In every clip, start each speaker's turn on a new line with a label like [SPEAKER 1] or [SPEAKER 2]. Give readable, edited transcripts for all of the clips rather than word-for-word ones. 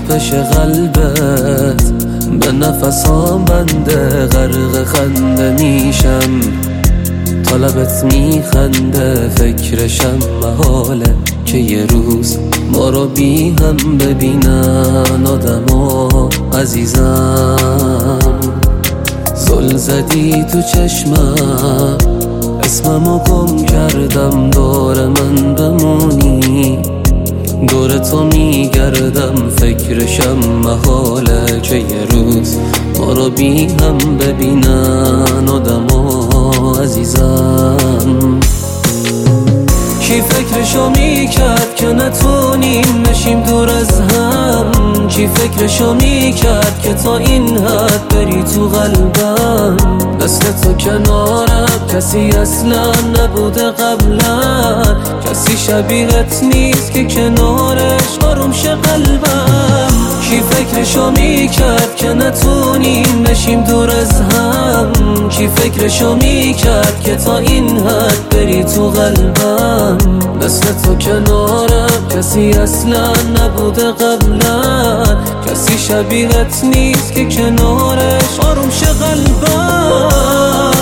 [SPEAKER 1] تپش قلبت به نفسام بنده، غرق خنده میشم تا لبت میخنده. فکرشم محاله که یه روز ما رو بی هم ببینن آدما عزیزم. زل زدی تو چشمم، اسممو گم کردم، دور من بمونی دور تو میگردم. فکرشم محاله که یه روز ما رو بی هم ببینن آدما عزیزم. کی فکرشو میکرد که نتونیم نشیم دور از هم؟ کی فکرشو میکرد که تا این حد بری تو قلبم؟ مثل تو کنارم کسی اصلا نبوده قبلا، کسی شبیهت نیست که کنارش آروم شه قلبم. کی فکرشو میکرد که نتونیم نشیم دور از هم؟ کی فکرشو میکرد که تا این حد بری تو قلبم؟ مثل تو کنارم کسی اصلا نبوده قبلا، کسی شبیهت نیست که کنارش آروم شه قلبم.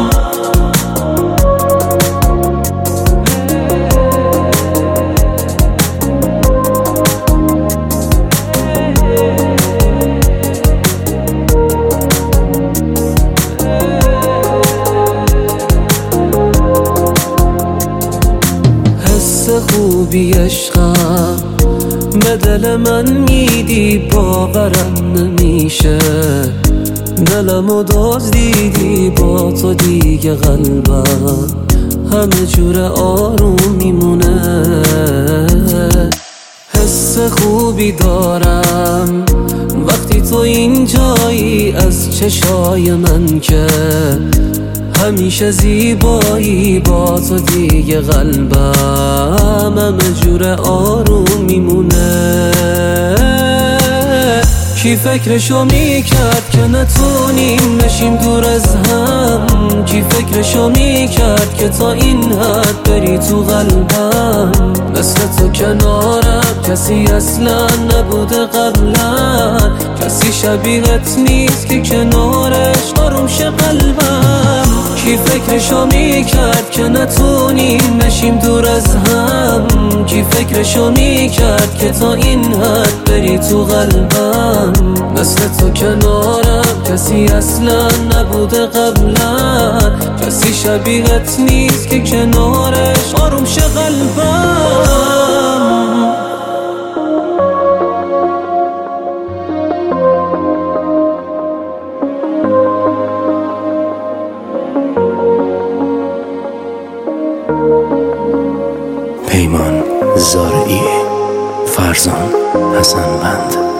[SPEAKER 1] خوبی عشقم به دل من میدی، باورم نمیشه دلمو دزدیدی، با تو دیگه قلبم همه جور آروم میمونه. حس خوبی دارم وقتی تو اینجایی، از چشای من که همیشه زیبایی، با تو دیگه قلبم همه جور آروم میمونه. کی فکرشو میکرد که نتونیم نشیم دور از هم؟ کی فکرشو میکرد که تا این حد بری تو قلبم؟ مثل تو کنارم کسی اصلا نبوده قبلا، کسی شبیهت نیست که کنارش آروم شه قلبم. کی فکرشو میکرد که نتونیم نشیم دور از هم؟ کی فکرشو میکرد که تا این حد بری تو قلبم؟ مثل تو کنارم کسی اصلا نبوده قبلا، کسی شبیهت نیست که کنارش آروم شه قلبم.
[SPEAKER 2] پیمان زارعی، فرزان حسنوند.